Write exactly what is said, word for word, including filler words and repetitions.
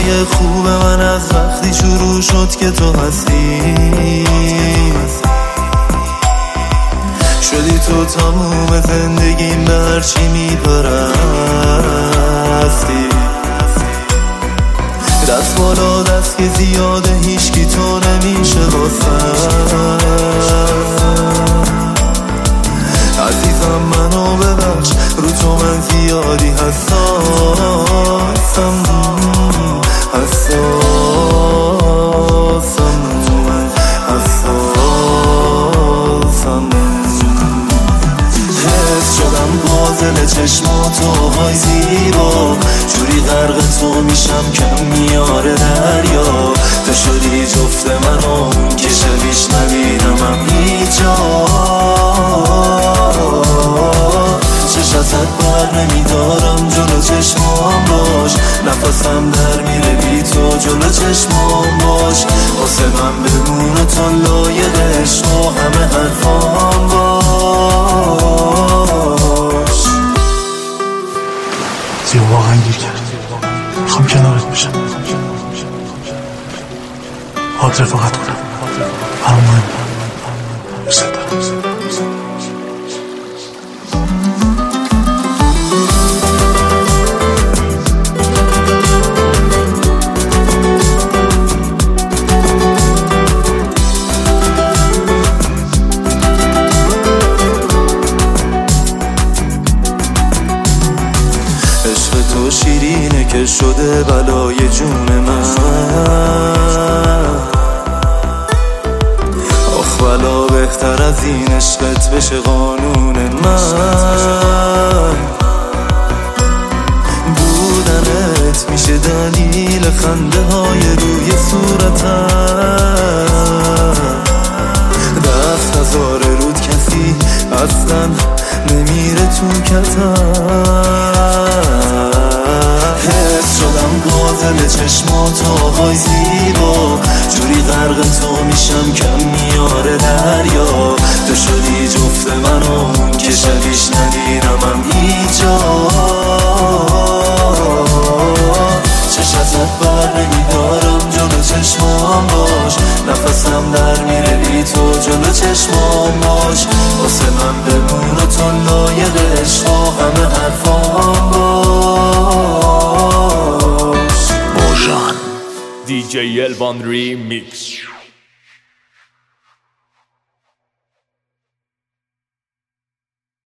روزای خوب من از وقتی شروع شد که تو هستی، شدی تو تموم زندگیم، به هرچی میپرستی. دست بالا دست که زیاده هیچکی تو نمیشه واسم. عزیزم منو ببخش، رو تو من زیادی حساسم، حساسم، حساسم. حس شدم پازل چشماتو های زیبا، جوری غرق تو میشم کم میاره دریا. تو شدی جفت منو که شبیش ندیدمم هیچ جا. چشتت بر نمیدارم جلو چشمام باش، نفسم در میره بی تو جلو چشمام باش. واسه من بمون و تو لایق عشق و همه حرفام باش. زیبا واقعا گیر کرد، میخوام کنارت بشم، باهات رفاقت کنم، برام مهم، دوست دارم. عشق تو شیرینه که شده بلای جون من، آخ بلا بهتر از این عشقت بشه قانون من. بودنت میشه دلیل خنده های روی صورتم. دست نزار رود کسی اصلا نمیره تو کتم. حس شدم قاتل چشماتو های زیبا، جوری غرق تو میشم کم میاره دریا. تو شدی جفت منو که شبیش ندیدمم هیچ جا. چشتت بر نمیدارم جلو چشمام باش، نفسم در میره بی تو جلو چشمام باش. واسه من بمون و تو لایق عشق و همه حرفام باش. دی جی الوان ریمیکس.